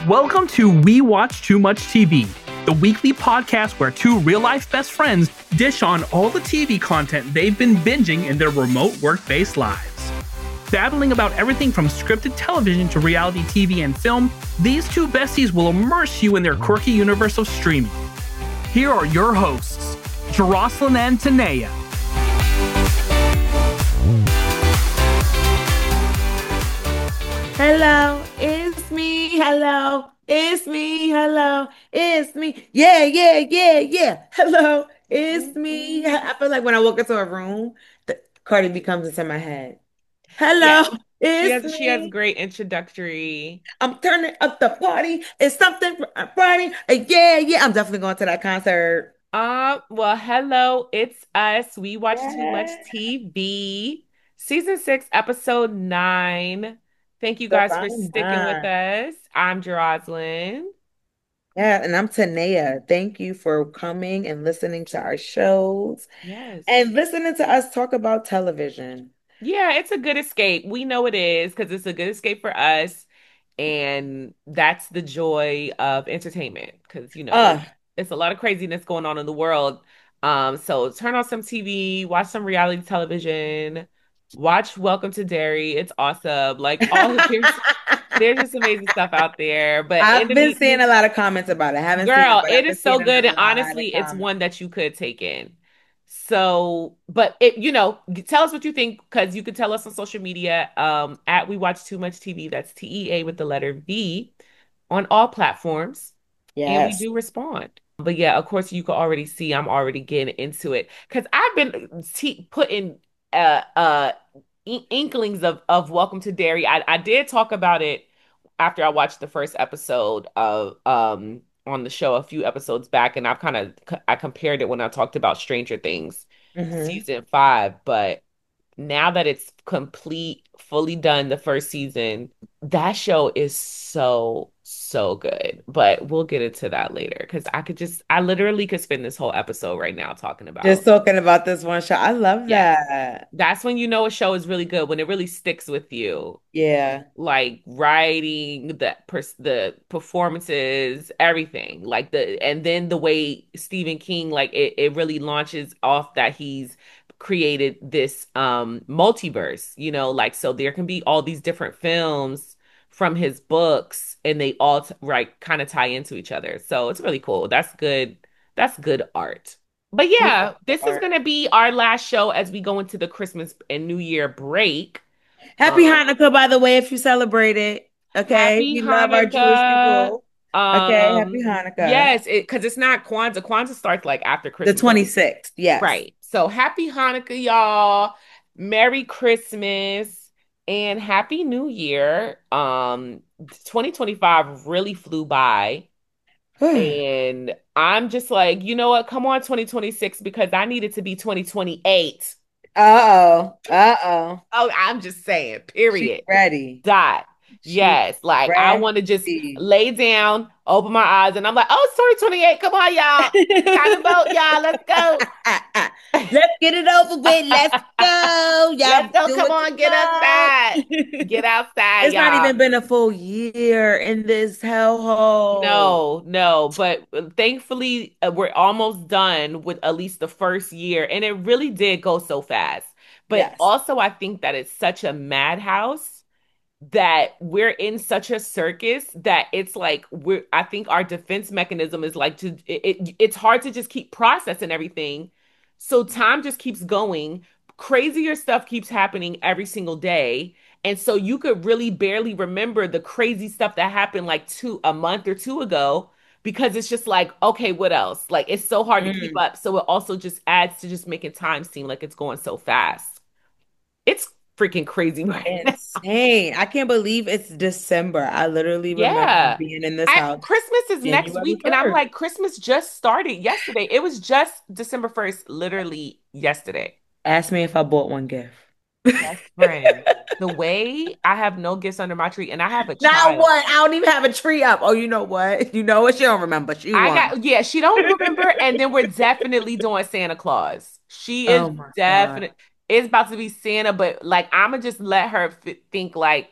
Welcome to We Watch Too Much TV, the weekly podcast where two real-life best friends dish on all the TV content they've been binging in their remote work-based lives. Babbling about everything from scripted television to reality TV and film, these two besties will immerse you in their quirky universe of streaming. Here are your hosts, Jocelyn and Tanea. Hello, it's me. Hello, it's me. Hello, it's me. Yeah, yeah, yeah, yeah. Hello, it's me. I feel like when I walk into a room, Cardi B comes into my head. Yeah, Hello, she it's has me. great introductory. I'm turning up the party. It's something for a party. Yeah, yeah. I'm definitely going to that concert. Well, hello, it's us. We watch too much Yeah, TV. Season 6, episode 9. Thank you the guys for fine sticking with line. us. I'm Jeroslyn. Yeah, and I'm Tanea. Thank you for coming and listening to our shows Yes. and listening to us talk about television. Yeah, it's a good escape. We know it is because it's a good escape for us. And that's the joy of entertainment because, Uh, it's a lot of craziness going on in the world. So turn on some TV, watch some reality television, watch Welcome to Derry. It's awesome. Like there's just amazing stuff out there. But in I've the been seeing mean, a lot of comments about it. I haven't seen it, girl, but it I've been is so seeing good. And a lot of honestly, it's comments. one that you could take in. So, but tell us what you think because you could tell us on social media at We Watch Too Much TV. That's TEA with the letter V on all platforms. And we Yes. do respond. But yeah, of course, you can already see I'm already getting into it because I've been putting inklings of Welcome to Derry. I did talk about it after I watched the first episode of on the show a few episodes back, and I compared it when I talked about Stranger Things Hmm. season 5, but now that it's complete, fully done, the first season, that show is so, so good. But we'll get into that later because I literally could spend this whole episode right now talking Just about. talking about this one show. I love Yes. that. That's when you know a show is really good, when it really sticks with you. Yeah. Like writing, the performances, everything. And then the way Stephen King, like it really launches off that he's created this multiverse, like so there can be all these different films from his books and they all right kind of tie into each other. So it's really cool. That's good. That's good art. But We yeah, love the this is art. gonna be our last show as we go into the Christmas and New Year break. Happy Um, Hanukkah, by the way, if you celebrate it. Okay. Happy We love our Jewish Hanukkah. people. Okay. Happy Hanukkah. Yes, it because it's not Kwanzaa. Kwanzaa starts like after The Christmas. 26th. Yes. Right. So happy Hanukkah, y'all. Merry Christmas and Happy New Year. 2025 really flew by. And I'm just like, you know what? Come on, 2026, because I need it to be 2028. Uh-oh. Uh-oh. Oh, I'm just saying, She's period. ready. Dot. She's Yes. Like I want to just ready. lay down, open my eyes, and I'm like, oh, it's 2028. Come on, y'all. Time to vote, y'all. Let's go. Let's get it over with. Let's go. Let's Y'all go. do Come it on, get tonight. outside. Get outside, It's not y'all. even been a full year in this hellhole. No, no, but thankfully we're almost done with at least the first year, and it really did go so fast. But Yes. also, I think that it's such a madhouse that we're in such a circus that it's like I think our defense mechanism is like it's hard to just keep processing everything. So time just keeps going. Crazier stuff keeps happening every single day. And so you could really barely remember the crazy stuff that happened like a month or two ago because it's just like, okay, what else? Like it's so hard to keep Mm. up. So it also just adds to just making time seem like it's going so fast. It's freaking crazy right now. Insane. I can't believe it's December. I literally remember Yeah. being in this house Christmas is next January week, and I'm 1st. like, Christmas just started yesterday. It was just December 1st, literally yesterday. Ask me if I bought one gift. Best friend. The way I have no gifts under my tree, and I have a Now child. what? I don't even have a tree up. Oh, you know what? You know what? She don't remember. She won. Yeah, she don't remember, and then we're definitely doing Santa Claus. She is Oh my God. definitely, it's about to be Santa, but like, I'm gonna just let her think like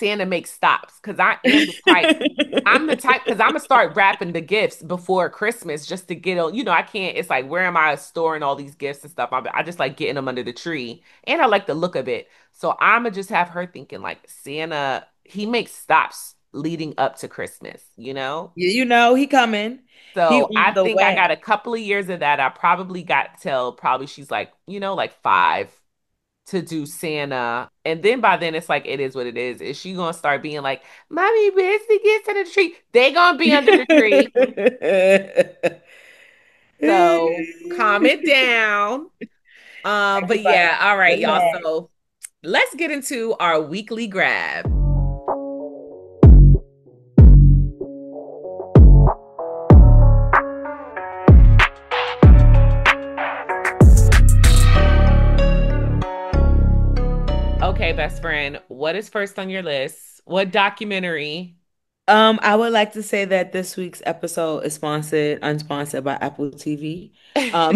Santa makes stops because I am the type. I'm the type because I'm gonna start wrapping the gifts before Christmas just to get on. I can't. It's like where am I storing all these gifts and stuff? I just like getting them under the tree, and I like the look of it. So I'm gonna just have her thinking like Santa. He makes stops leading up to Christmas. He coming. He So I on the think I got way. a couple of years of that. I probably got till probably she's like like 5 to do Santa. And then by then it's like it is what it is. Is she gonna start being like, Mommy, where's the gifts under the tree? They gonna be under the tree. So calm it down. But Everybody, yeah, all right, y'all. relax. So let's get into our weekly grab. Okay, best friend, what is first on your list? What documentary? I would like to say that this week's episode is unsponsored by Apple TV. Um,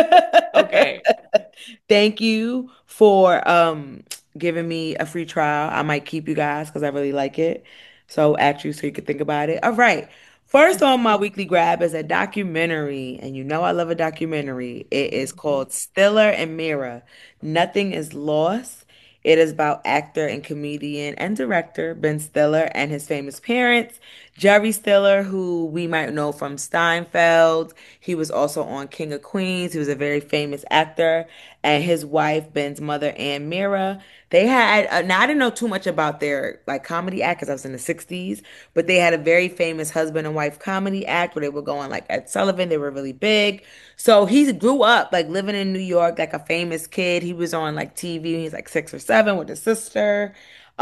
Okay. thank you for giving me a free trial. I might keep you guys because I really like it. So ask you so you could think about it. All right. First on my weekly grab is a documentary, and you know I love a documentary. It is called Stiller and Mira. Nothing is Lost. It is about actor and comedian and director Ben Stiller and his famous parents, Jerry Stiller, who we might know from Steinfeld. He was also on King of Queens. He was a very famous actor. And his wife, Ben's mother, Ann Mira. They had, now I didn't know too much about their like comedy act because I was in the 60s, but they had a very famous husband and wife comedy act where they were going like Ed Sullivan. They were really big. So he grew up like living in New York, like a famous kid. He was on like TV when he was like 6 or 7 with his sister.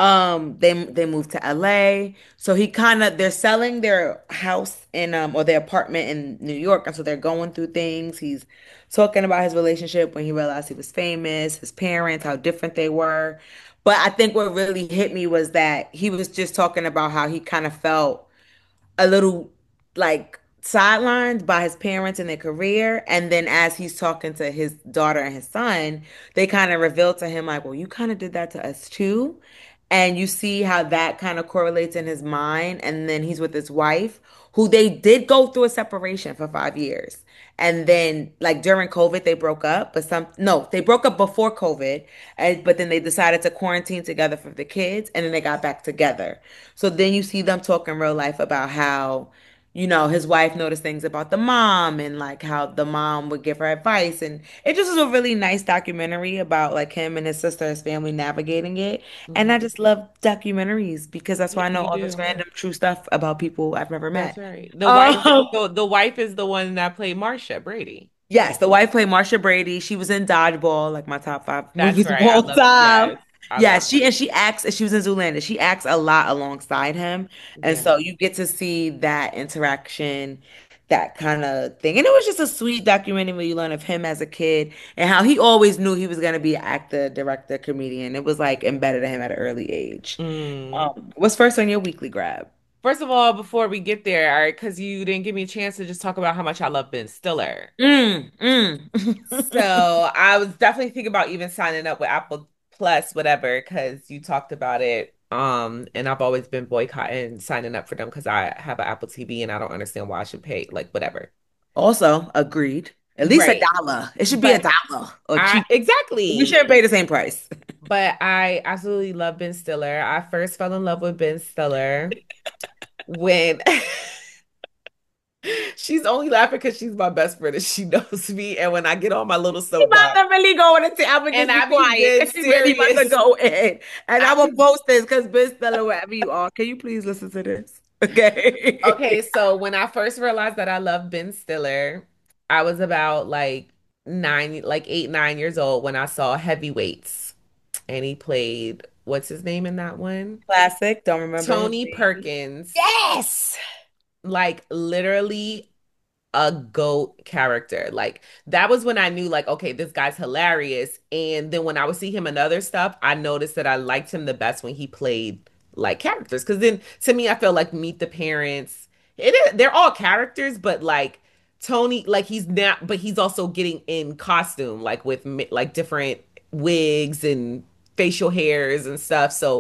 They moved to LA. So they're selling their house in or their apartment in New York, and so they're going through things. He's talking about his relationship when he realized he was famous, his parents, how different they were. But I think what really hit me was that he was just talking about how he kind of felt a little like sidelined by his parents and their career. And then as he's talking to his daughter and his son, they kind of reveal to him, like, well, you kind of did that to us too. And you see how that kind of correlates in his mind. And then he's with his wife, who they did go through a separation for 5 years. And then, like during COVID, they broke up. No, they broke up before COVID. But then they decided to quarantine together for the kids. And then they got back together. So then you see them talk in real life about how, his wife noticed things about the mom and like how the mom would give her advice. And it just was a really nice documentary about like him and his sister, his family navigating it. And I Mhm. just love documentaries because that's why Yeah, I know you all this do. random true stuff about people I've never That's met. right. Um, The wife is the one that played Marsha Brady. yes, the wife played Marsha Brady. She was in Dodgeball, like my top five That's movies of right. I all love, time. yes, I Yeah, love she her. and she acts. She was in Zoolander. She acts a lot alongside him, and Yeah. so you get to see that interaction, that kind of thing. And it was just a sweet documentary where you learn of him as a kid and how he always knew he was going to be an actor, director, comedian. It was like embedded in him at an early age. Mm. What's first on your weekly grab? First of all, before we get there, all right, because you didn't give me a chance to just talk about how much I love Ben Stiller. Mm, mm. So I was definitely thinking about even signing up with Apple Plus, whatever, because you talked about it. And I've always been boycotting signing up for them because I have an Apple TV and I don't understand why I should pay, like whatever. Also, agreed. At least a Right. dollar. It should be a But dollar or I cheap. We exactly. shouldn't pay the same price. But I absolutely love Ben Stiller. I first fell in love with Ben Stiller when she's only laughing because she's my best friend and she knows me. And when I get on my little She about soapbox to really go in and I'm gonna and just be I be quiet dead because she really about to serious, go in. And I I will be post this because Ben Stiller, wherever you are, can you please listen to this? Okay. okay. So when I first realized that I love Ben Stiller, I was about like 8, 9 years old when I saw Heavyweights and he played what's his name in that one? Classic. Don't remember his Tony name. Perkins. Yes. Like literally a GOAT character. Like that was when I knew like, okay, this guy's hilarious. And then when I would see him in other stuff, I noticed that I liked him the best when he played like characters. Cause then to me, I feel like Meet the Parents. They're all characters, but like Tony, like he's not, but he's also getting in costume, like with like different wigs and facial hairs and stuff. So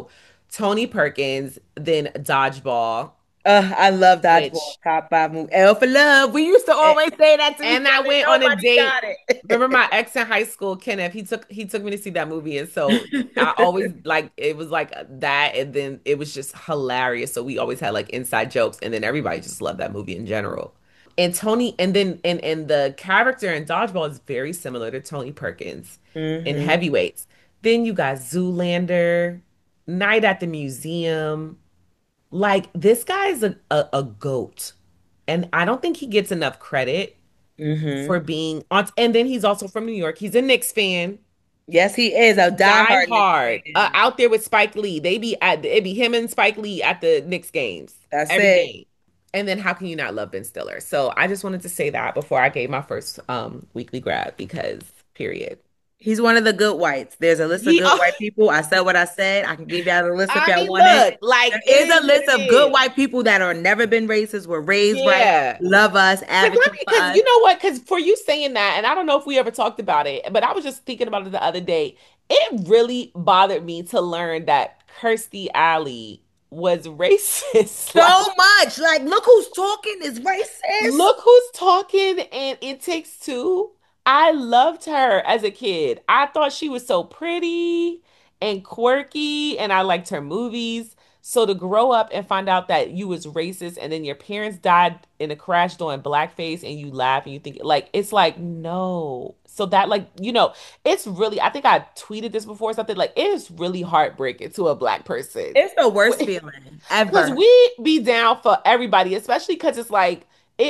Tony Perkins, then Dodgeball, I love Dodgeball. which Top five movie. L for Love. We used to always say that to each and I other. went on a Nobody date. got it. Remember my ex in high school, Kenneth, he took me to see that movie. And so I always like it was like that, and then it was just hilarious. So we always had like inside jokes, and then everybody just loved that movie in general. And Tony, and then and the character in Dodgeball is very similar to Tony Perkins in Hmm. Heavyweights. Then you got Zoolander, Night at the Museum. Like this guy is a goat. And I don't think he gets enough credit Hmm. for being on. And then he's also from New York. He's a Knicks fan, Yes, he is a die diehard Knicks hard, fan. out there with Spike Lee. It'd be him and Spike Lee at the Knicks games That's every it. game. And then how can you not love Ben Stiller? So I just wanted to say that before I gave my first weekly grab because period. He's one of the good whites. There's a list of He good white people. I said what I said. I can give y'all the list if I y'all mean, want it. look, like There it is a is what list it of good is. white people that are never been racist, were raised right, Yeah. love us, advocate for Because us. you know what? Because for you saying that, and I don't know if we ever talked about it, but I was just thinking about it the other day. It really bothered me to learn that Kirstie Alley was racist. Like, So much. Like, look who's talking is racist. look who's talking, and It Takes Two. I loved her as a kid. I thought she was so pretty and quirky, and I liked her movies. So to grow up and find out that you was racist and then your parents died in a crash doing blackface and you laugh and you think like it's like no. So that like, it's really I think I tweeted this before or something like it is really heartbreaking to a black person. It's the worst feeling Because ever. we be down for everybody, especially because it's like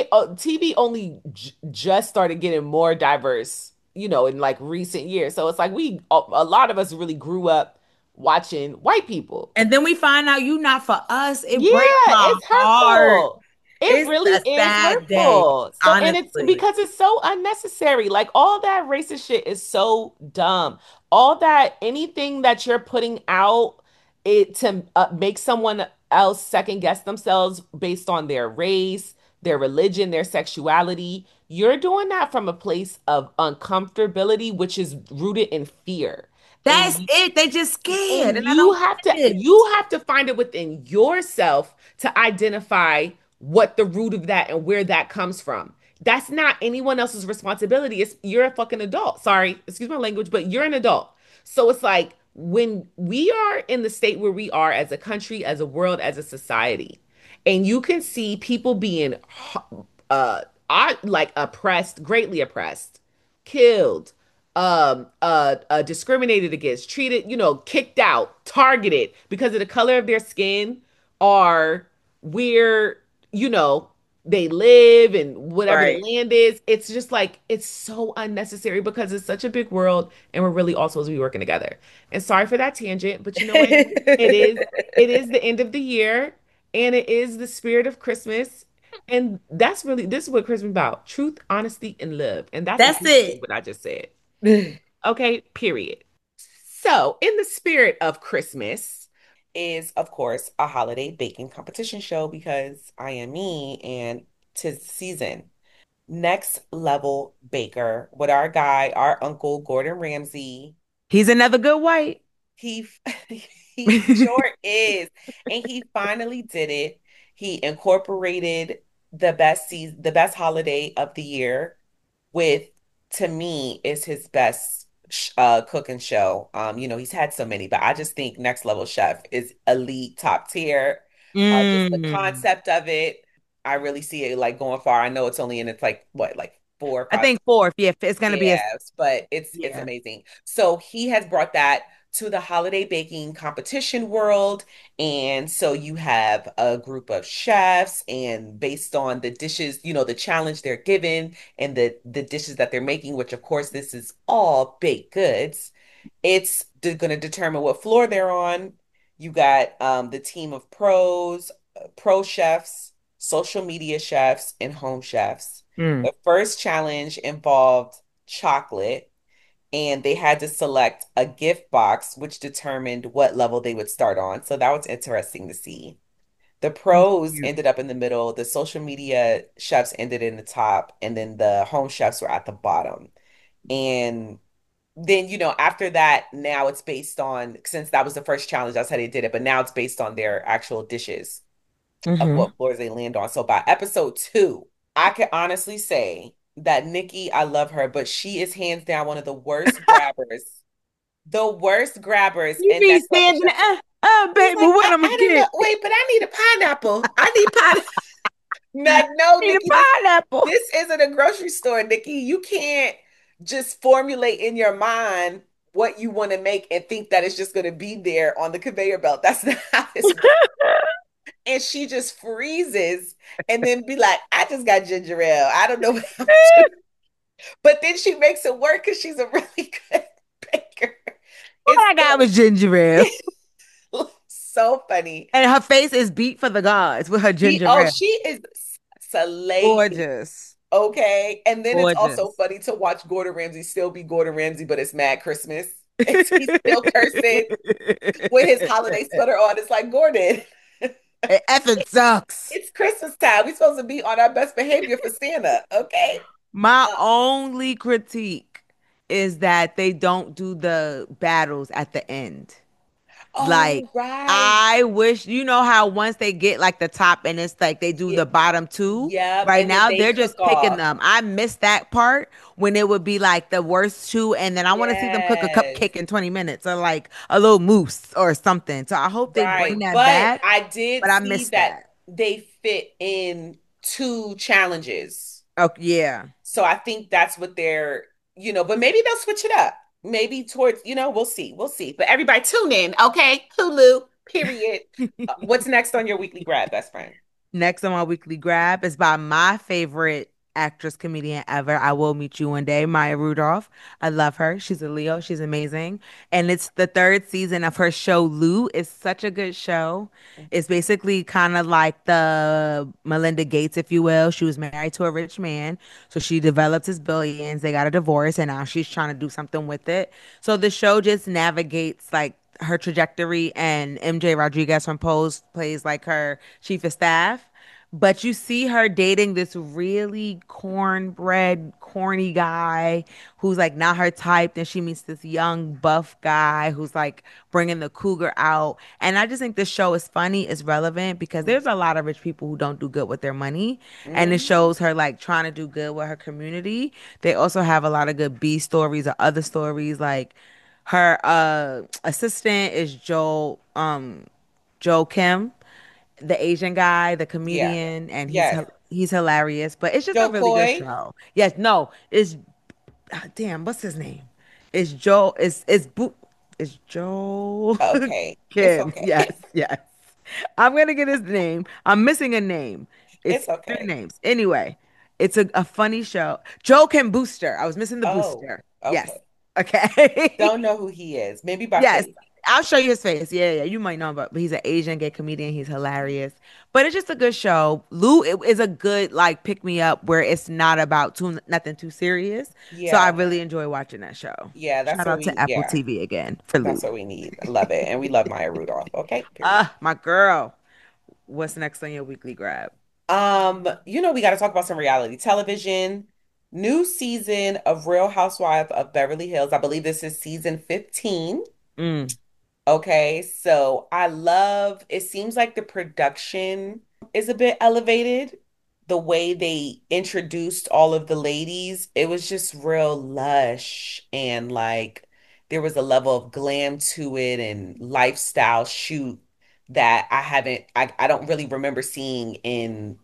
TV only just started getting more diverse, in like recent years. So it's like a lot of us really grew up watching white people. And then we find out you not for us. It Yeah, breaks my it's heart. hurtful. It It's really a is sad day, hurtful. So, and it's honestly. because it's so unnecessary. Like all that racist shit is so dumb. All that anything that you're putting out it to make someone else second guess themselves based on their race, their religion, their sexuality. You're doing that from a place of uncomfortability, which is rooted in fear. That's And it. They just scared. and And I don't get it. you have to find it within yourself to identify what the root of that and where that comes from. That's not anyone else's responsibility. You're a fucking adult. Sorry, excuse my language, but you're an adult. So it's like when we are in the state where we are as a country, as a world, as a society, and you can see people being uh like oppressed, greatly oppressed, killed, discriminated against, treated, kicked out, targeted because of the color of their skin or where, you know, they live and whatever the Right. land is. It's just like it's so unnecessary because it's such a big world and we're really all supposed to be working together. And sorry for that tangent, but you know what? It is it is the end of the year and it is the spirit of Christmas. And this is what Christmas is about. Truth, honesty, and love. And that's That's exactly it. what I just said. Okay, period. So, in the spirit of Christmas is, of course, a holiday baking competition show because I am me and 'tis season. Next Level Baker with our uncle Gordon Ramsay. He's another good white. He he sure is. And he finally did it. He incorporated the best holiday of the year with to me is his best cooking show. He's had so many, but I just think Next Level Chef is elite, top tier. Just the Mm. concept of it, I really see it like going far. I know it's only in it's like what, like four or I five. think fourth. Yeah, it's gonna be a Yes, but it's yeah. amazing. So he has brought that to the holiday baking competition world. And so you have a group of chefs and based on the dishes, the challenge they're given and the dishes that they're making, which of course this is all baked goods, it's going to determine what floor they're on. You got the team of pro chefs, social media chefs, and home chefs. Mm. The first challenge involved chocolate, and they had to select a gift box, which determined what level they would start on. So that was interesting to see. The pros Cute. ended up in the middle, the social media chefs ended in the top, and then the home chefs were at the bottom. And then, after that, now it's based on, since that was the first challenge, that's how they did it. But now it's based on their actual dishes of Hmm. what floors they land on. So by episode two, I can honestly say that Nikki, I love her, but she is hands down one of the worst grabbers, the worst grabbers You in be that fucking standing show. there, She's baby, like, what I, I'm gonna I don't know. get? Wait, but I need a pineapple. I need pineapple. Like, no, Need a Nikki, this pineapple. this isn't a grocery store, Nikki. You can't just formulate in your mind what you want to make and think that it's just going to be there on the conveyor belt. That's not how this works. And she just freezes and then be like, I just got ginger ale. I don't know what I'm doing. But then she makes it work because she's a really good baker. All It's I got was ginger ale. so funny. And her face is beat for the gods with her ginger ale. She is slay. Gorgeous. Okay. And then it's also Gorgeous. funny to watch Gordon Ramsay still be Gordon Ramsay, but it's Mad Christmas. And he's still cursing with his holiday sweater on. It's like, Gordon, It effing sucks. it's Christmas time. We're supposed to be on our best behavior for Santa. Okay. My Uh, only critique is that they don't do the battles at the end. Like, oh, right. I wish, you know how once they get like the top and it's like they do Yeah, the bottom two. yep. Right And then now, they they're cook just picking off. them. I miss that part when it would be like the worst two, and then I want to see them cook a Yes. cupcake in 20 minutes or like a little mousse or something. So I hope they bring Right. that But back, I did but I see missed that that. they fit in two challenges. Oh, yeah. So I think that's what but maybe they'll switch it up. Maybe towards, we'll see. We'll see. But everybody tune in, okay? Hulu, period. What's next on your weekly grab, best friend? Next on my weekly grab is by my favorite actress comedian ever. I will meet you one day, Maya Rudolph. I love her. She's a Leo. She's amazing. And it's the third season of her show, Lou. It's such a good show. It's basically kind of like the Melinda Gates, if you will. She was married to a rich man. So she developed his billions. They got a divorce and now she's trying to do something with it. So the show just navigates like her trajectory, and MJ Rodriguez from Pose plays like her chief of staff. But you see her dating this really cornbread, corny guy who's like not her type. Then she meets this young, buff guy who's like bringing the cougar out. And I just think this show is funny, it's relevant because there's a lot of rich people who don't do good with their money. And it Mhm. shows her like trying to do good with her community. They also have a lot of good B stories or other stories. Like her assistant is Joel Kim, the Asian guy, the Yeah. comedian, and Yes. he's hilarious. But it's just a Joe really good Coy. show. Yes, no, it's damn, what's his name? It's Joel. It's Joel Okay. It's Kim. okay. Yes, yes. I'm gonna get his name. I'm missing a name. It's It's three okay. names. Anyway, it's a funny show. Joel Kim Booster. I was missing the Oh, booster. Yes. okay. Okay. Don't know who he is. Maybe by Yes, face. I'll show you his face. Yeah, yeah, you might know him, but he's an Asian gay comedian. He's hilarious. But it's just a good show. Lou is a good like pick me up where it's not about nothing too serious. So I Yeah. really enjoy watching that show. Yeah, Shout out to Apple yeah, TV again for that's Lou. what we need. I love it. And we love Maya Rudolph. Okay, period. My girl. What's next on your weekly grab? We got to talk about some reality television. New season of Real Housewives of Beverly Hills. I believe this is season 15. Mm, Okay, so it seems like the production is a bit elevated. The way they introduced all of the ladies, it was just real lush and like there was a level of glam to it and lifestyle shoot that I don't really remember seeing in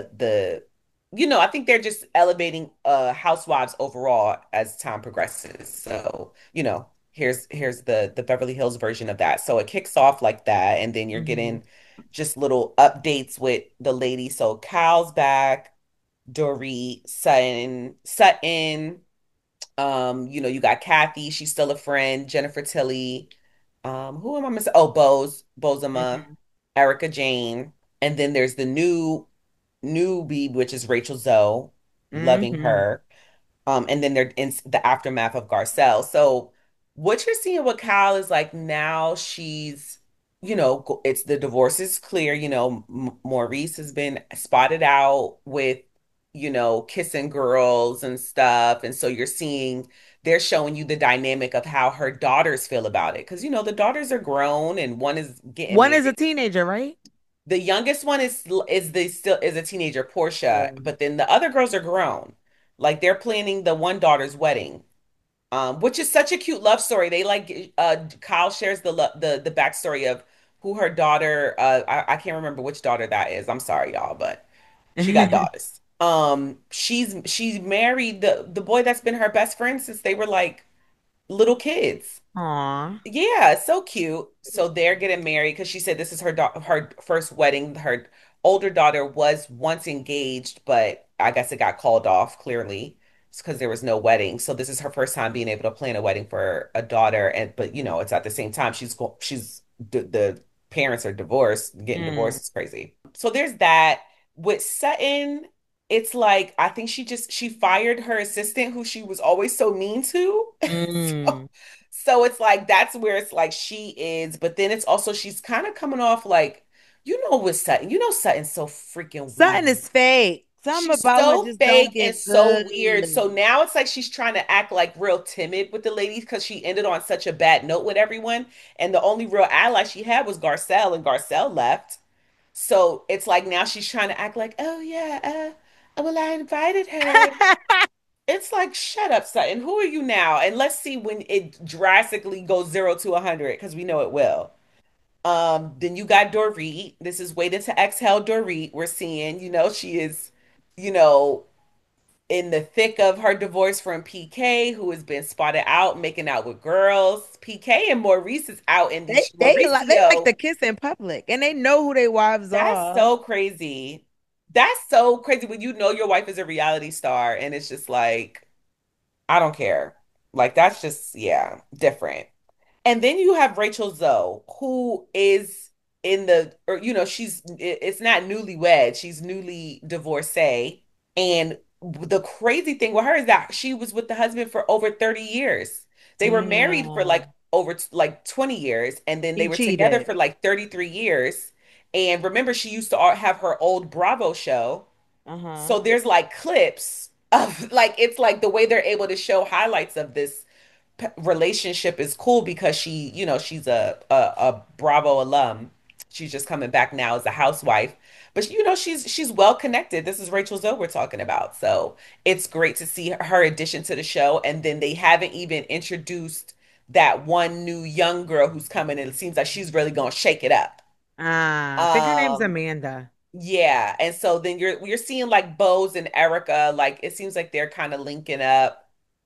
I think they're just elevating Housewives overall as time progresses. So, here's the Beverly Hills version of that. So it kicks off like that, and then you're mhm, getting just little updates with the ladies. So Cal's back, Dorit, Sutton. You got Kathy, she's still a friend, Jennifer Tilly. Who am I missing? Oh, Bozema, mhm, Erica Jane, and then there's the newbie, which is Rachel Zoe, loving mhm, her. And then they're in the aftermath of Garcelle. So what you're seeing with Kyle is like now she's, it's the divorce is clear. Maurice has been spotted out with, kissing girls and stuff. And so you're seeing they're showing you the dynamic of how her daughters feel about it. Because, the daughters are grown and one is getting One is a married. teenager, right? The youngest one is a teenager, Portia, Yeah. but then the other girls are grown. Like they're planning the one daughter's wedding, which is such a cute love story. They like Kyle shares the backstory of who her daughter. I can't remember which daughter that is. I'm sorry, y'all, but she got daughters. She's married the boy that's been her best friend since they were like little kids. Aw. Yeah, it's so cute. So they're getting married because she said this is her first wedding. Her older daughter was once engaged, but I guess it got called off clearly. It's because there was no wedding. So this is her first time being able to plan a wedding for a daughter. And but it's at the same time she's the parents are divorced. Getting Mm. divorced is crazy. So there's that. With Sutton, it's like I think she fired her assistant who she was always so mean to. So Mm. so it's like that's where it's like she is, but then it's also she's kind of coming off like with Sutton. Sutton's so freaking Something weird. is fake. Something She's about her so just don't fake and get so good. weird. So now it's like she's trying to act like real timid with the ladies because she ended on such a bad note with everyone. And the only real ally she had was Garcelle, and Garcelle left. So it's like now she's trying to act like, oh yeah, well, I invited her. It's like, shut up, Sutton. Who are you now? And let's see when it drastically goes 0 to 100, because we know it will. Then you got Dorit. This is waiting to exhale Dorit. We're seeing, she is, you know, in the thick of her divorce from PK, who has been spotted out making out with girls. PK and Maurice is out in the They like Mauricio. to kiss in public and they know who their wives That's are. so crazy. That's so crazy when you know your wife is a reality star and it's just like, I don't care. Like that's just different. And then you have Rachel Zoe, who is in the or it's not newlywed, she's newly divorcee. And the crazy thing with her is that she was with the husband for over 30 years. They were married for like Damn. over like 20 years and then they He were together cheated. for like 33 years. And remember she used to have her old Bravo show. Uh-huh. So there's like clips of like it's like the way they're able to show highlights of this relationship is cool because she's a Bravo alum. She's just coming back now as a housewife, but she's well connected. This is Rachel Zoe we're talking about, so it's great to see her addition to the show. And then they haven't even introduced that one new young girl who's coming, and it seems like she's really gonna shake it up. I think her name's Um, Amanda. yeah, and so then you're seeing like Bose and Erica, like it seems like they're kind of linking up.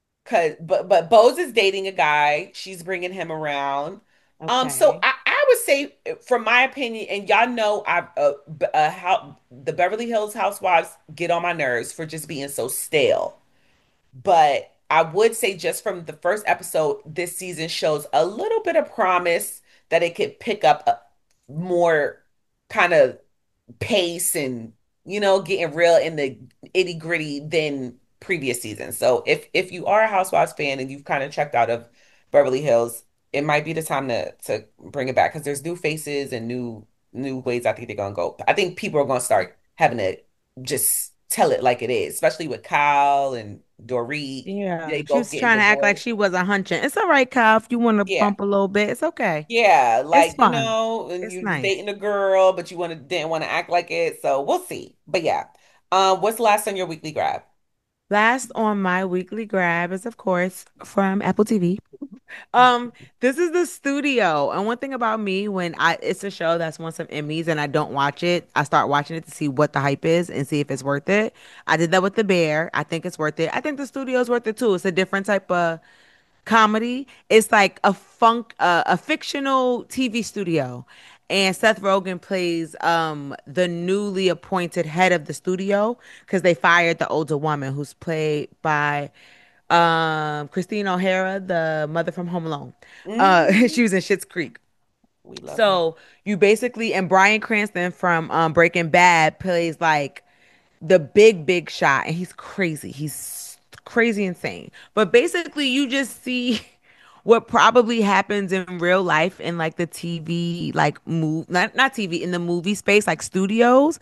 But Bose is dating a guy. She's bringing him around. So Okay. I would say, from my opinion, and y'all know, how the Beverly Hills Housewives get on my nerves for just being so stale. But I would say, just from the first episode, this season shows a little bit of promise that it could pick up more kind of pace and getting real in the itty gritty than previous seasons. So if you are a Housewives fan and you've kind of checked out of Beverly Hills, it might be the time to bring it back because there's new faces and new ways I think they're gonna go. I think people are gonna start having to just tell it like it is, especially with Kyle and Dorit. Yeah. They She both was getting trying to act like divorced. she wasn't hunching. It's all right, Kyle. If you want to Yeah. bump a little bit, it's okay. Yeah, It's like fun. and It's you was nice. dating a girl, but you didn't want to act like it. So we'll see. But yeah, what's last on your weekly grab? Last on my weekly grab is, of course, from Apple TV. Um, this is the studio. And one thing about me, when it's a show that's won some Emmys and I don't watch it, I start watching it to see what the hype is and see if it's worth it. I did that with The Bear. I think it's worth it. I think the studio is worth it too. It's a different type of comedy. It's like a fictional TV studio. And Seth Rogen plays the newly appointed head of the studio because they fired the older woman who's played by Christine O'Hara, the mother from Home Alone. Hmm. She was in Schitt's Creek. We love her. So you basically, and Bryan Cranston from Breaking Bad plays like the big shot, and he's crazy. He's crazy insane. But basically, you just see what probably happens in real life in like the TV, like move, not TV, in the movie space, like studios.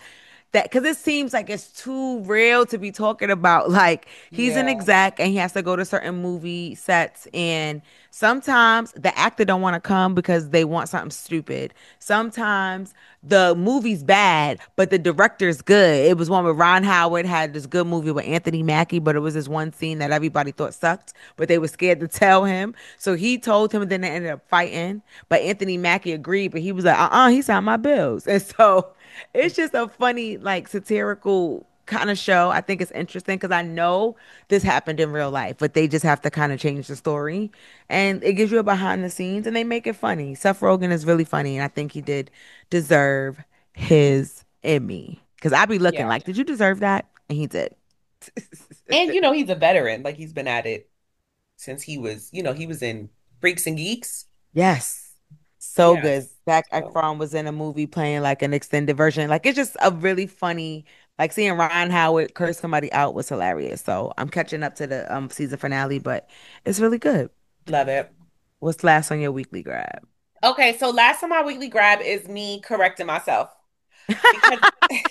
that because it seems like it's too real to be talking about. Like he's an Yeah. exec and he has to go to certain movie sets, and sometimes the actor don't want to come because they want something stupid. Sometimes the movie's bad, but the director's good. It was one where Ron Howard had this good movie with Anthony Mackie, but it was this one scene that everybody thought sucked, but they were scared to tell him. So he told him, and then they ended up fighting. But Anthony Mackie agreed, but he was like, he signed my bills. And so it's just a funny, like satirical kind of show. I think it's interesting because I know this happened in real life, but they just have to kind of change the story. And it gives you a behind the scenes and they make it funny. Seth Rogen is really funny, and I think he did deserve his Emmy. Because I be looking Yeah. like, did you deserve that? And he did. And you know, he's a veteran. Like he's been at it since he was, he was in Freaks and Geeks. Yes. So good. Yes. Zac So Efron was in a movie playing like an extended version. Like it's just a really funny, like seeing Ron Howard curse somebody out was hilarious. So I'm catching up to the season finale, but it's really good. love it. What's last on your weekly grab? Okay, so last on my weekly grab is me correcting myself because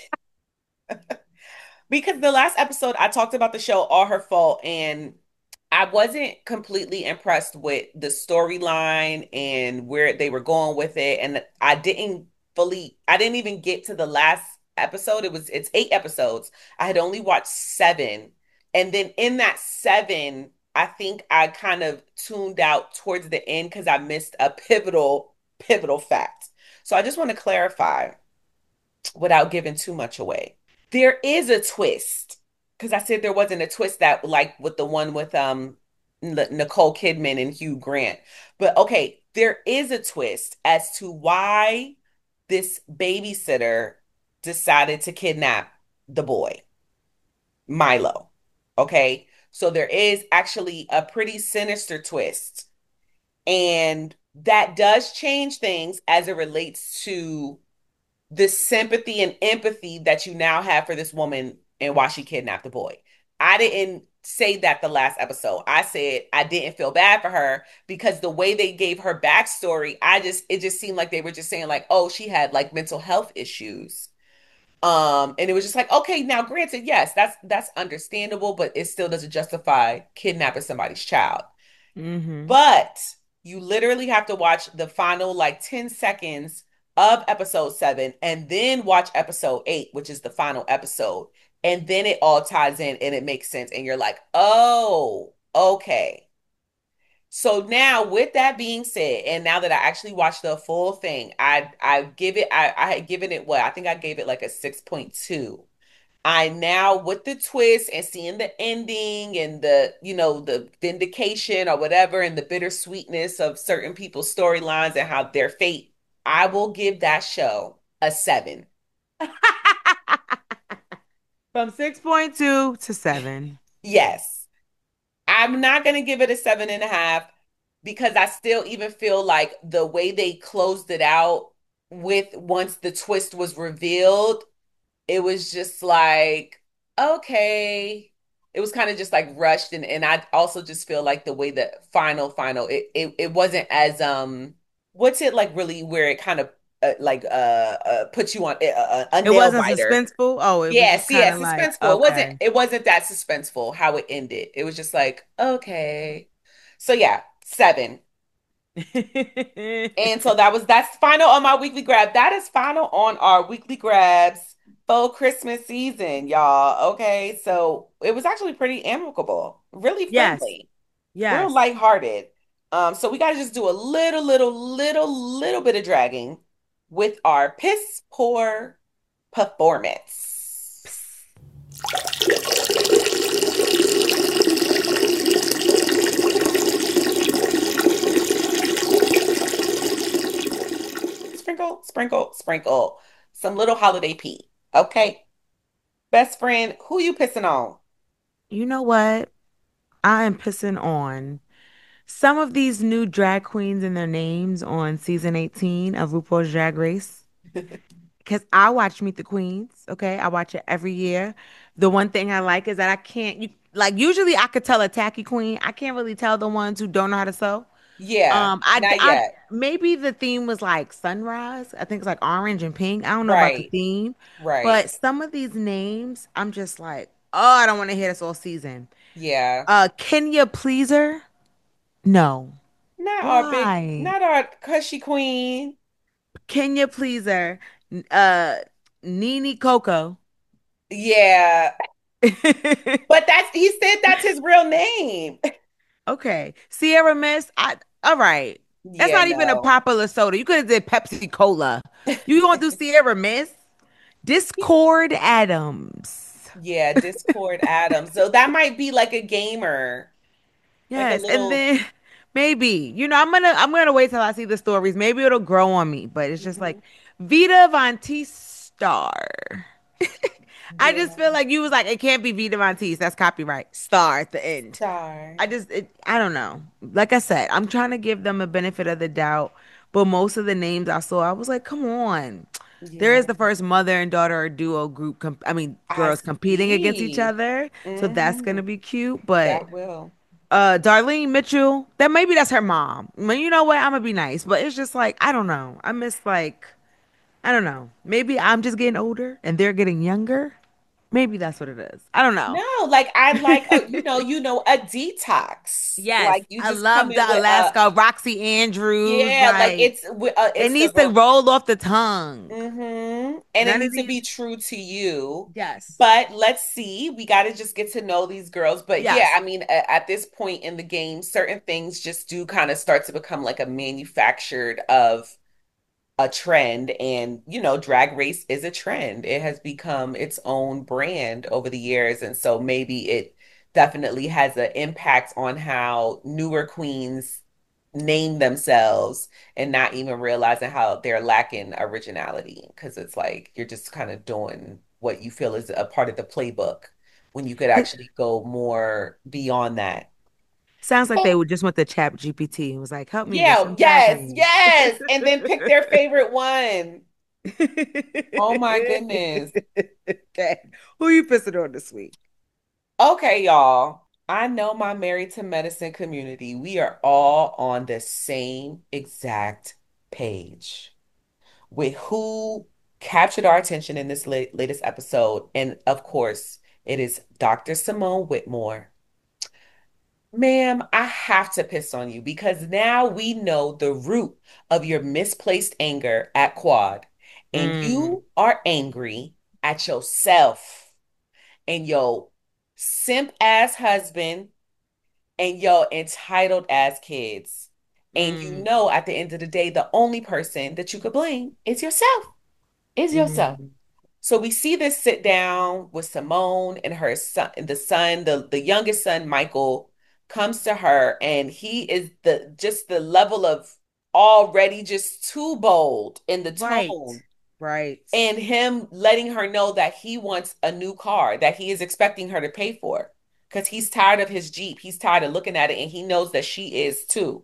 because the last episode I talked about the show All Her Fault, and I wasn't completely impressed with the storyline and where they were going with it. And I didn't even get to the last episode. It's 8 episodes. I had only watched seven. And then in that seven, I think I kind of tuned out towards the end because I missed a pivotal fact. So I just want to clarify without giving too much away. There is a twist because I said there wasn't a twist that like with the one with Nicole Kidman and Hugh Grant. But okay, there is a twist as to why this babysitter decided to kidnap the boy, Milo. Okay? So there is actually a pretty sinister twist. And that does change things as it relates to the sympathy and empathy that you now have for this woman and why she kidnapped the boy. I didn't say that the last episode. I said I didn't feel bad for her because the way they gave her backstory, it just seemed like they were just saying like, oh, she had like mental health issues. And it was just like, okay, now granted, yes, that's understandable, but it still doesn't justify kidnapping somebody's child. Mm-hmm. But you literally have to watch the final like 10 seconds of episode 7 and then watch episode 8, which is the final episode. And then it all ties in and it makes sense. And you're like, oh, okay. So now with that being said, and now that I actually watched the full thing, I had given it what? I think I gave it like a 6.2. I now with the twist and seeing the ending and the vindication or whatever and the bittersweetness of certain people's storylines and how their fate, I will give that show a 7. From 6.2 to 7. Yes. I'm not gonna give it a 7.5 because I still even feel like the way they closed it out with once the twist was revealed, it was just like, okay. It was kind of just like rushed and I also just feel like the way the final it wasn't as what's it like really where it kind of puts you on a It nail wasn't biter. suspenseful. Oh, it was just Yes, kind yes, of like, suspenseful. okay. It wasn't that suspenseful how it ended. It was just like, okay. So yeah, 7. And so that's final on my weekly grab. That is final on our weekly grabs for Christmas season, y'all. Okay. So it was actually pretty amicable, really Yes. friendly, real Yes. lighthearted. So we gotta just do a little bit of dragging with our piss poor performance. Sprinkle, sprinkle, sprinkle. Some little holiday pee. Okay. Best friend, who you pissing on? You know what? I am pissing on some of these new drag queens and their names on season 18 of RuPaul's Drag Race. Because I watch Meet the Queens, okay? I watch it every year. The one thing I like is that I can't, like, usually I could tell a tacky queen. I can't really tell the ones who don't know how to sew. Yeah, not I yet. maybe the theme was like sunrise. I think it's like orange and pink. I don't know about the Right, theme, right. but some of these names, I'm just like, oh, I don't want to hear this all season. Yeah. Kenya Pleaser? No. Why? Not our cushy queen. Kenya Pleaser. Uh, Nene Coco. Yeah. But he said that's his real name. Okay. Sierra Mist. All right. That's Yeah, not even a no. popular soda. You could have did Pepsi Cola. You gonna do Sierra Mist? Discord Adams. Yeah, Discord Adams. So that might be like a gamer, like a Yes, and little. then maybe, I'm gonna wait till I see the stories. Maybe it'll grow on me, but it's just like Mhm. Vita Von Star. I just Yeah. feel like you was like, it can't be Vita Von That's copyright. Star at the end. Star. I don't know. Like I said, I'm trying to give them a benefit of the doubt, but most of the names I saw, I was like, come on. There Yeah. is the first mother and daughter duo group, I girls competing against each see. other. So that's Hmm. gonna be cute. But That will. Darlene Mitchell, that maybe that's her mom. I mean, you know what? I'm gonna be nice, but it's just like, I don't know. I don't know. Maybe I'm just getting older and they're getting younger. Maybe that's what it is. I don't know. No, like I like a detox. Yes, Like you I just come love in the with a Alaska Roxy Andrews. yeah, like Like it it's needs to the roll off the tongue. and it None of needs to these. be true to you. Yes. But let's see. We got to just get to know these girls. But yeah, Yes. I mean, at this point in the game, certain things just do kind of start to become like a manufactured of a trend. And, Drag Race is a trend. It has become its own brand over the years. And so maybe it definitely has an impact on how newer queens name themselves and not even realizing how they're lacking originality. Because it's like you're just kind of doing what you feel is a part of the playbook when you could It actually go more beyond that. sounds like they would just went to Chat GPT and was like, help me with Yeah, some drag yes, names. yes. And then pick their favorite one. Oh my goodness. Okay. Who you pissing on this week? Okay, y'all. I know my Married to Medicine community. We are all on the same exact page with who captured our attention in this latest episode. And of course, it is Dr. Simone Whitmore. Ma'am, I have to piss on you because now we know the root of your misplaced anger at Quad. And Mm, you are angry at yourself and your simp ass husband and your entitled ass kids. And mm, at the end of the day, the only person that you could blame is yourself. Is yourself. mm. So we see this sit down with Simone and her son, the youngest son, Michael, comes to her, and he is the level of already just too bold in the Right. tone Right. and him letting her know that he wants a new car that he is expecting her to pay for because he's tired of his Jeep. He's tired of looking at it and he knows that she is too.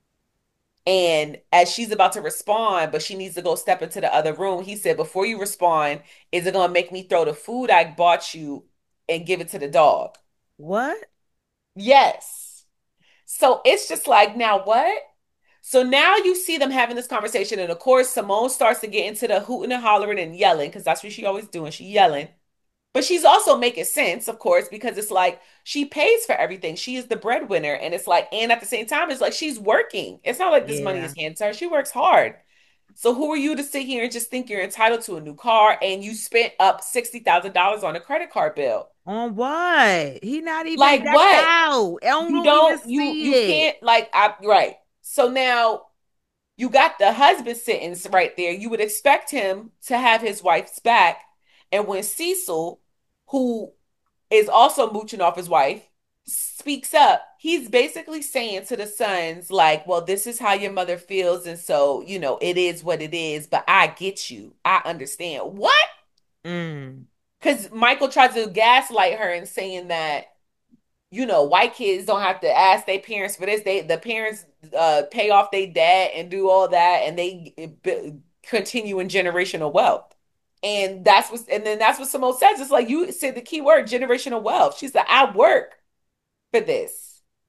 And as she's about to respond, but she needs to go step into the other room, he said, before you respond, is it going to make me throw the food I bought you and give it to the dog? What? Yes. So it's just like, now what? So now you see them having this conversation. And of course, Simone starts to get into the hooting and hollering and yelling because that's what she always doing. She yelling. But she's also making sense, of course, because it's like she pays for everything. She is the breadwinner. And it's like, and at the same time, it's like she's working. It's not like this money is Yeah. handed to her. She works hard. So who are you to sit here and just think you're entitled to a new car and you spent up $60,000 on a credit card bill? On what? He not even Like decked what? out. I You don't even don't, you see it. can't like right. So now you got the husband sitting right there. You would expect him to have his wife's back. And when Cecil, who is also mooching off his wife, speaks up, he's basically saying to the sons, like, well, this is how your mother feels. And so, it is what it is, but I get you. I understand. What? Mm. Because Michael tries to gaslight her and saying that white kids don't have to ask their parents for this. The parents pay off their debt and do all that, and they continue in generational wealth. And then that's what Simone says. It's like you said the key word, generational wealth. She said, I work for this.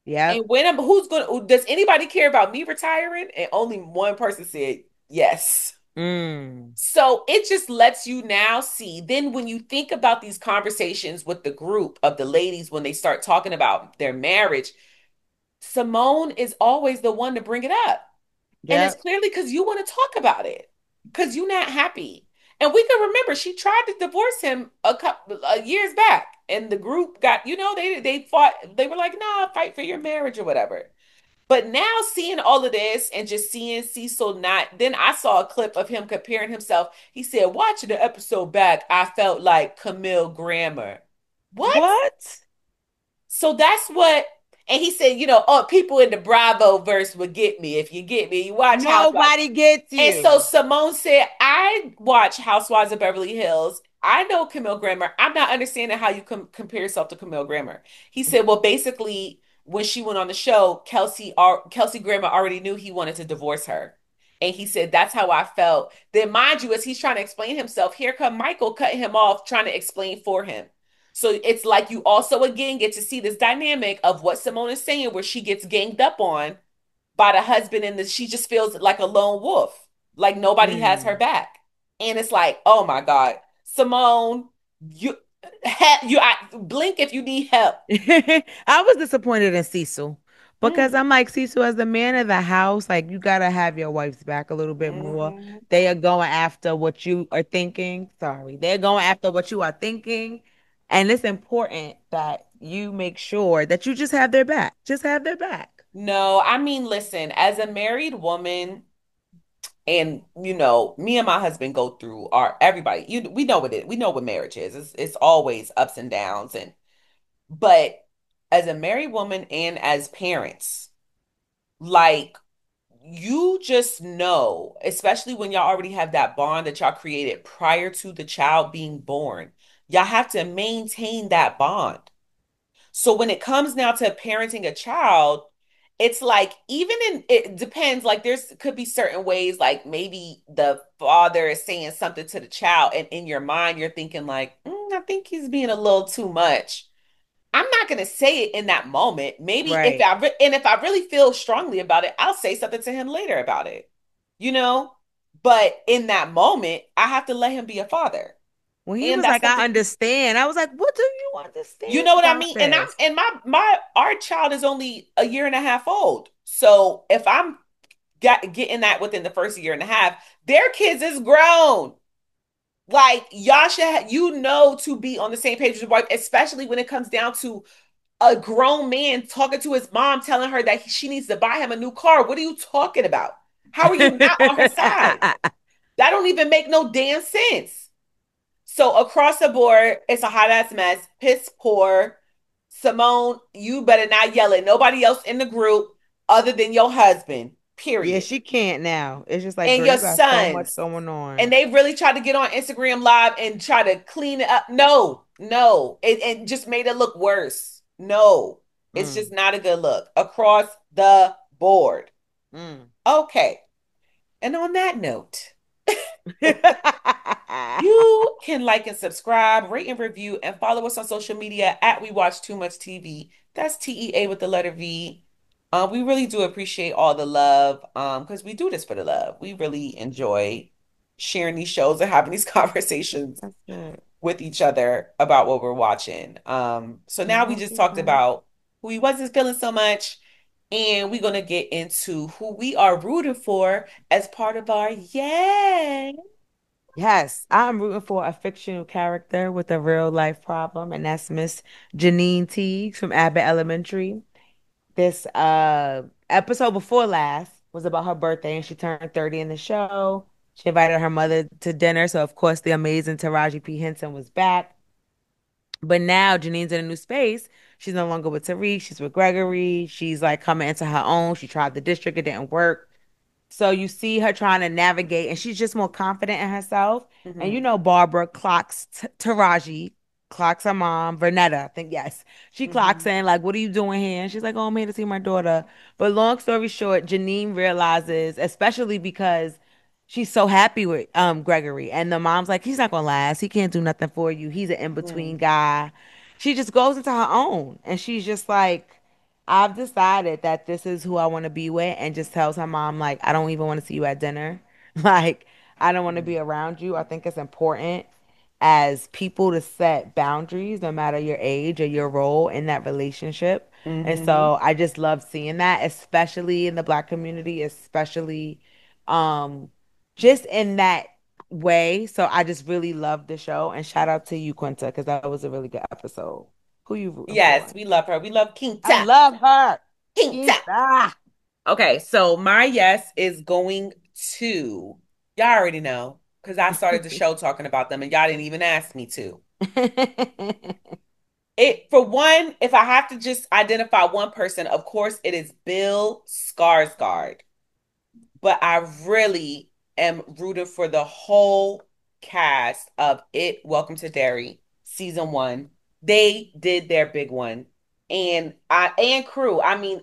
Yep. And who's gonna, does anybody care about me retiring? And only one person said yes. Mm. So it just lets you now see. Then, when you think about these conversations with the group of the ladies, when they start talking about their marriage, Simone is always the one to bring it up. And it's Yep. clearly because you want to talk about it, because you're not happy. And we can remember she tried to divorce him a couple years back, and the group got, they fought. They were like, "Nah, fight for your marriage or whatever." But now seeing all of this and just seeing Cecil not, then I saw a clip of him comparing himself. He said, "Watching the episode back, I felt like Camille Grammer." What? What? So that's what, and he said, "Oh, people in the Bravo verse would get me if you get me. You watch Housewives." Nobody gets And so you. Simone said, "I watch Housewives of Beverly Hills. I know Camille Grammer. I'm not understanding how you compare yourself to Camille Grammer." He said, "Well, basically, when she went on the show, Kelsey Grammer already knew he wanted to divorce her." And he said, "That's how I felt." Then, mind you, as he's trying to explain himself, here come Michael cutting him off, trying to explain for him. So it's like you also again get to see this dynamic of what Simone is saying, where she gets ganged up on by the husband, and she just feels like a lone wolf, like nobody has her Mm. back. And it's like, oh my God, Simone, I blink if you need help. I was disappointed in Cecil because Mm, I'm like, Cecil, as the man of the house, like you gotta have your wife's back a little bit more. mm. They are going after what you are thinking. Sorry, they're going after what you are thinking. And it's important that you make sure that you just have their back. Just have their back. No, I mean, listen, as a married woman, and me and my husband go through our everybody. We know what we know what marriage is. It's always ups and downs, and but as a married woman and as parents, like, you just know, especially when y'all already have that bond that y'all created prior to the child being born, y'all have to maintain that bond. So when it comes now to parenting a child, it's like, even in, it depends, like there's could be certain ways, like maybe the father is saying something to the child, and in your mind you're thinking like, I think he's being a little too much. I'm not going to say it in that moment. Maybe Right. if I really feel strongly about it, I'll say something to him later about it. You know? But in that moment, I have to let him be a father. When he And was that's like, I something, understand, I was like, what do you you understand know what I about mean? And this? my our child is only a year and a half old. So if I'm getting that within the first year and a half, their kids is grown. Like, y'all should to be on the same page with your wife, especially when it comes down to a grown man talking to his mom, telling her that she needs to buy him a new car. What are you talking about? How are you not on her side? That don't even make no damn sense. So across the board, it's a hot ass mess. Piss poor. Simone, you better not yell at nobody else in the group other than your husband. Yeah, Period. she can't now. It's just like, And girl, your you got so much sons. going And on. they really tried to get on Instagram Live and try to clean it up. No, no. It just made it look worse. No, it's Mm, just not a good look across the board. mm. Okay. And on that note, you can like and subscribe, rate and review, and follow us on social media at We Watch Too Much TV. That's TEA with the letter V. We really do appreciate all the love, because we do this for the love. We really enjoy sharing these shows and having these conversations That's it. with each other about what we're watching. So now we just talked about who we wasn't feeling so much, and we're gonna get into who we are rooting for as part of our yay. Yes, I'm rooting for a fictional character with a real life problem, and that's Miss Janine Teague from Abbott Elementary. This episode before last was about her birthday, and she turned 30 in the show. She invited her mother to dinner, so of course the amazing Taraji P. Henson was back. But now Janine's in a new space. She's no longer with Tariq. She's with Gregory. She's like coming into her own. She tried the district. It didn't work. So you see her trying to navigate, and she's just more confident in herself. And Hmm. you know, Barbara clocks Taraji, clocks her mom, Vernetta, I think, yes. She clocks Hmm. in, like, what are you doing here? And she's like, oh, I'm here to see my daughter. But long story short, Janine realizes, especially because she's so happy with Gregory, and the mom's like, he's not gonna last. He can't do nothing for you. He's an in-between Hmm. guy. She just goes into her own, and she's just like, I've decided that this is who I want to be with and just tells her mom, like, I don't even want to see you at dinner. Like, I don't want to be around you. I think it's important as people to set boundaries, no matter your age or your role in that relationship. And Hmm. so I just love seeing that, especially in the Black community, especially um just in that way. So I just really love the show. And shout out to you, Quinta, because that was a really good episode. Who you rooting Yes, for? we love her. We love I Quinta. love her. Quinta. Quinta. Okay, so my yes is going to, y'all already know, because I started the show talking about them and y'all didn't even ask me to. It, for one, if I have to just identify one person, of course it is Bill Skarsgård. But I really am rooting for the whole cast of It Welcome to Derry season one. They did their big one. And crew. I mean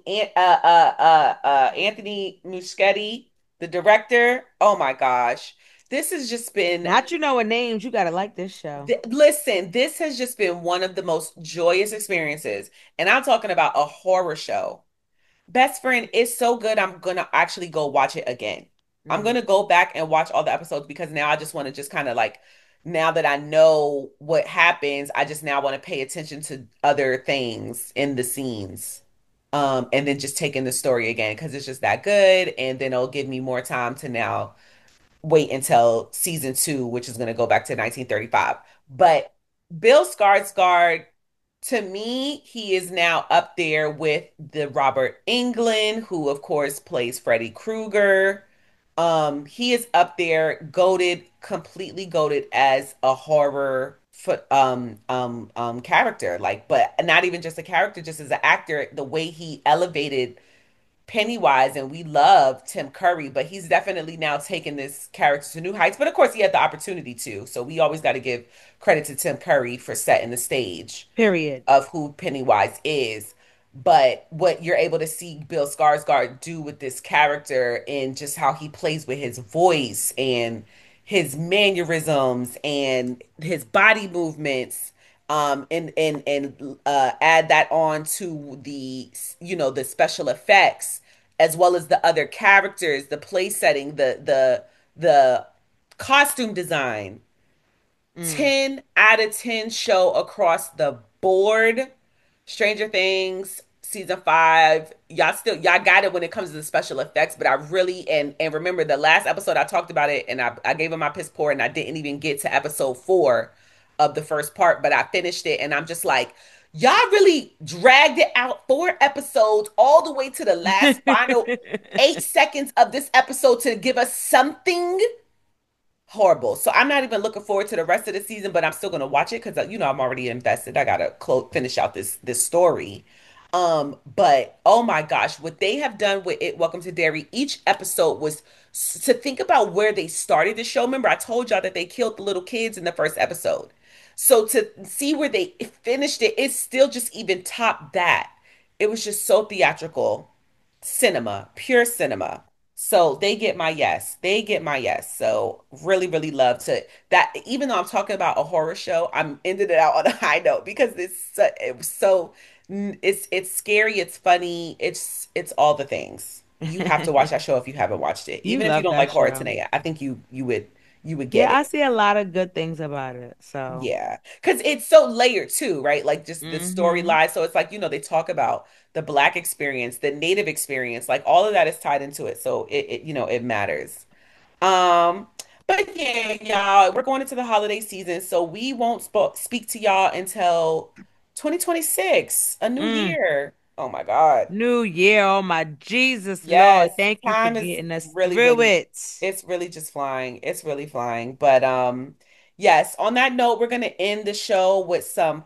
Anthony Muschietti, the director. Oh my gosh. This has just been Not you know what names. You gotta like this show. listen, this has just been one of the most joyous experiences. And I'm talking about a horror show. Best friend is so good. I'm gonna actually go watch it again. I'm Mm. gonna go back and watch all the episodes because now I just want to just kind of like, now that I know what happens, I just now want to pay attention to other things in the scenes. And then just take in the story again because it's just that good. And then it'll give me more time to now wait until season two, which is gonna go back to 1935. But Bill Skarsgård, to me, he is now up there with the Robert Englund, who of course plays Freddy Krueger. He is up there, goated, completely goated as a horror character. Like, but not even just a character, just as an actor, the way he elevated Pennywise, and we love Tim Curry, but he's definitely now taken this character to new heights. But of course, he had the opportunity to. So we always got to give credit to Tim Curry for setting the stage Period. of who Pennywise is. But what you're able to see Bill Skarsgård do with this character and just how he plays with his voice and his mannerisms and his body movements, and add that on to the, the special effects as well as the other characters, the play setting, the costume design. Mm. 10 out of 10 show across the board. Stranger Things season 5. Y'all got it when it comes to the special effects, but I really, and remember the last episode I talked about it and I gave him my piss poor and I didn't even get to episode 4 of the first part, but I finished it and I'm just like, y'all really dragged it out 4 episodes all the way to the last final 8 seconds of this episode to give us something horrible. So I'm not even looking forward to the rest of the season, but I'm still gonna watch it because I'm already invested. I gotta finish out this story. But oh my gosh, what they have done with It Welcome to Derry, each episode was to think about where they started the show. Remember, I told y'all that they killed the little kids in the first episode. So to see where they finished it, it's still just even top that. It was just so theatrical cinema, pure cinema. So they get my yes. They get my yes. So really, really love to that. Even though I'm talking about a horror show, I'm ended it out on a high note because it was so it's scary, it's funny, it's all the things. You have to watch that show if you haven't watched it. You Even if you love don't like that horror show. today, I think you would get Yeah, I it. see a lot of good things about it. So, Yeah, because it's so layered too, right? Like just the hmm storyline. So it's like, they talk about the Black experience, the Native experience, like all of that is tied into it. So it matters. Um, but yeah, y'all, we're going into the holiday season, so we won't speak to y'all until 2026, a new Mm. year. Oh my God. New year. Oh my Jesus Lord. Yes, Thank you for time is getting us really, through really, it. it's really just flying. It's really flying. But yes, on that note, we're gonna end the show with some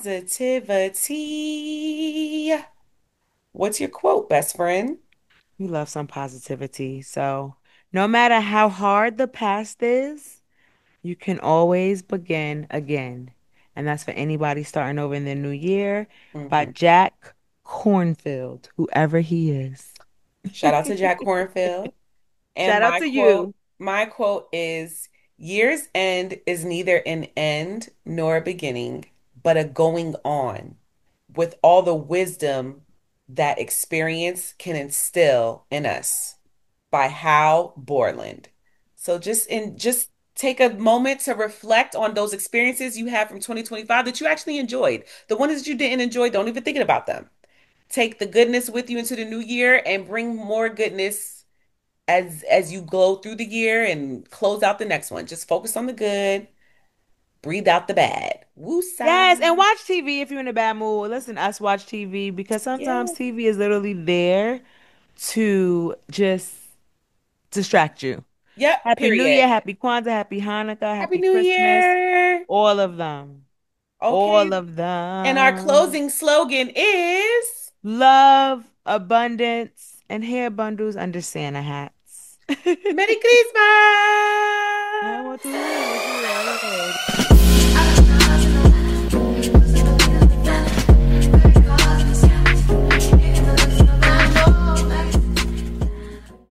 positivity. What's your quote, best friend? We love some positivity. So, no matter how hard the past is, you can always begin again. And that's for anybody starting over in the new year by Hmm. Jack Cornfield, whoever he is. Shout out to Jack Kornfield. And Shout out to you. my quote is, year's end is neither an end nor a beginning, but a going on with all the wisdom that experience can instill in us by Hal Borland. So just take a moment to reflect on those experiences you had from 2025 that you actually enjoyed. The ones that you didn't enjoy, don't even think about them. Take the goodness with you into the new year and bring more goodness as you go through the year and close out the next one. Just focus on the good, breathe out the bad. Woo-sa. Yes, and watch TV if you're in a bad mood. Listen, us watch TV because sometimes Yeah. TV is literally there to just distract you. Yep, Happy New period. Year, Happy Kwanzaa, Happy Hanukkah, Happy Happy New Christmas. Year. All of them. Okay. All of And our them. closing slogan is Love, abundance, and hair bundles under Santa hats. Merry I want to Christmas. wish you all a